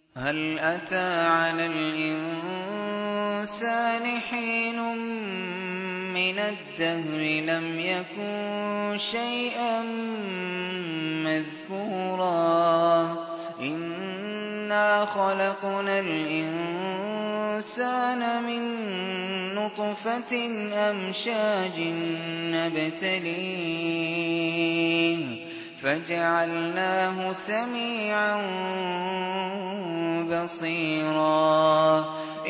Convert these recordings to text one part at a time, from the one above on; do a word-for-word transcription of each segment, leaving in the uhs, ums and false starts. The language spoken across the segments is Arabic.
هل أتى على الإنسان حين من الدهر لم يكن شيئا مذكورا إنا خلقنا الإنسان من نطفة أمشاج نبتليه فجعلناه سميعا بصيرا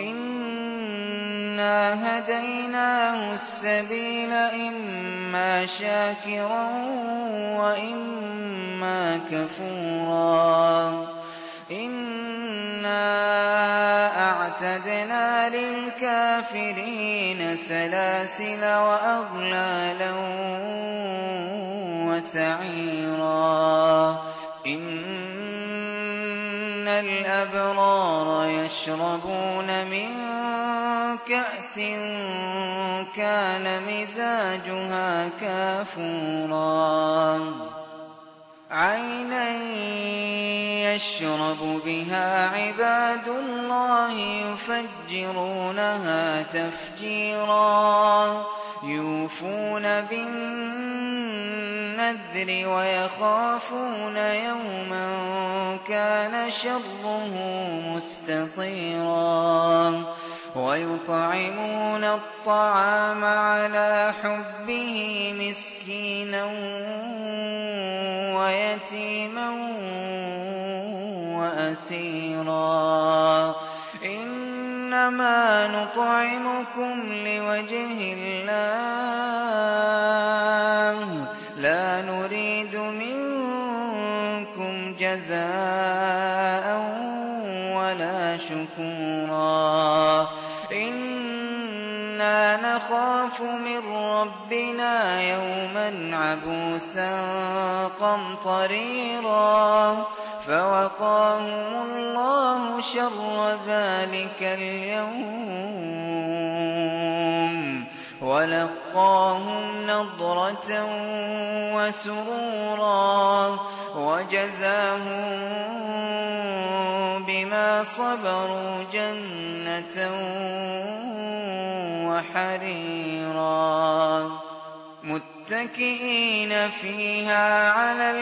إنا هديناه السبيل إما شاكرا وإما كفورا إنا أعتدنا للكافرين سلاسل وأغلالا وسعيرا إن الأبرار يشربون من كأس كان مزاجها كافورا عينا يشرب بها عباد الله يفجرونها تفجيرا يوفون بالنذر ويخافون يوما كان شره مستطيرا ويطعمون الطعام على حبه مسكينا ويتيما وأسيرا إنما نطعمكم لوجه الله لا نريد منكم جزاء ولا شكورا إنا نخاف من ربنا يوما عبوسا قمطريرا فوقاهم الله شر ذلك اليوم ولقاهم نضرة وسرورا وجزاهم بما صبروا جنة وحريرا متكئين فيها على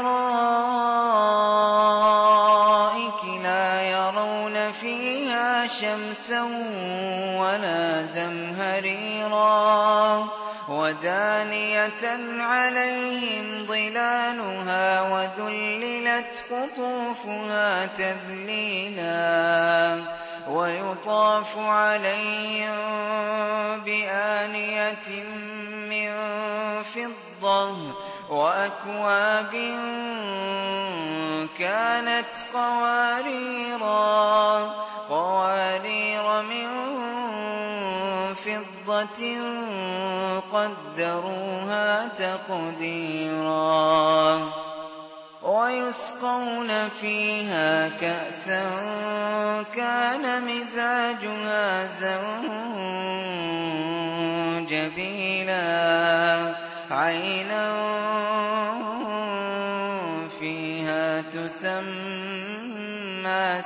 الأرائك لا يرون فيها شمسا ولا زمهريرا ودانية عليهم ظلالها وذللت قطوفها تذليلا ويطاف عليهم بآنية من فضة وأكواب كانت قواريرا قوارير من فضة قدروها تقديرا ويسقون فيها كأسا كان مزاجها زنجبيلا عينا فيها تسمى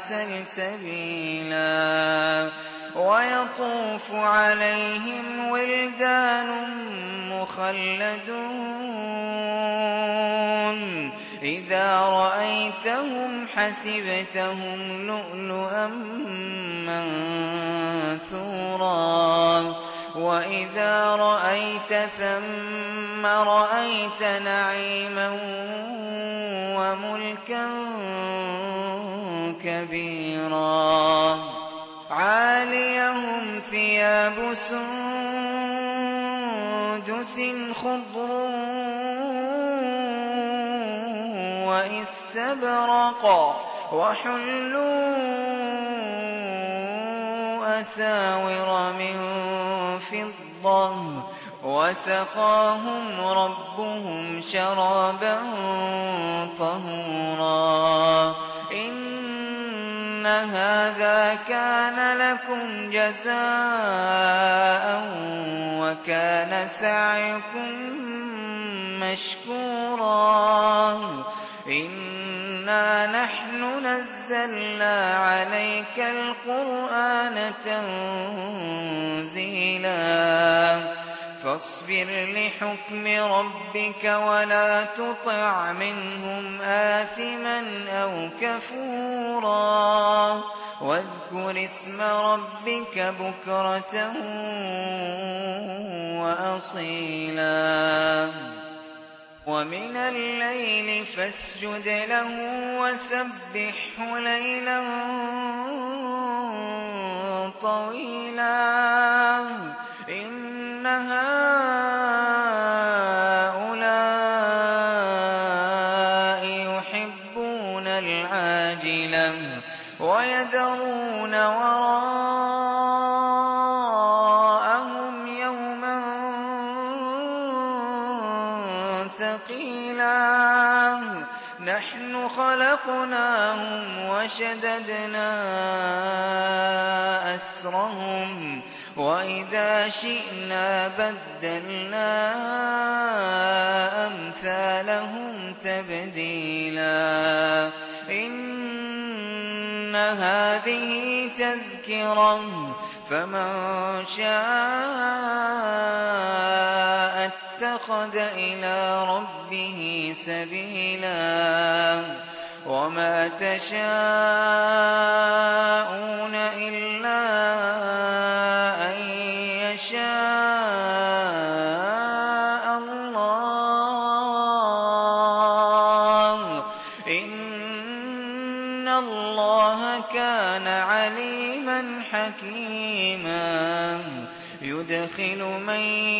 سلسبيلا ويطوف عليهم ولدان مخلدون إذا رأيتهم حسبتهم لؤلؤا منثورا وإذا رأيت ثم رأيت نعيما وملكا كبيرا عاليهم ثياب سندس خضر واستبرق وحلوا أساور من فضة وسقاهم ربهم شرابا طهورا إن هذا كان لكم جزاء وكان سعيكم مشكورا إنا نحن نزلنا عليك القرآن تنزيلا فاصبر لحكم ربك ولا تطع منهم آثما أو كفورا واذكر اسم ربك بكرة وأصيلا ومن الليل فاسجد له وسبحه ليلا طويلا إن هؤلاء يحبون العاجلة ويذرون وراءهم يوما ثقيلا نحن خلقناهم وشددنا أسرهم وإذا شئنا بدلنا أمثالهم تبديلا إن هذه تذكرة فمن شاء اتخذ إلى ربه سبيلا وما تشاءون إلا أن يشاء الله إن الله كان عليما حكيما يدخل من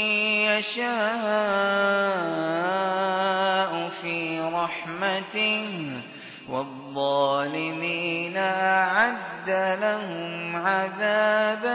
يشاء في رحمته والظالمين أعد لهم عذابا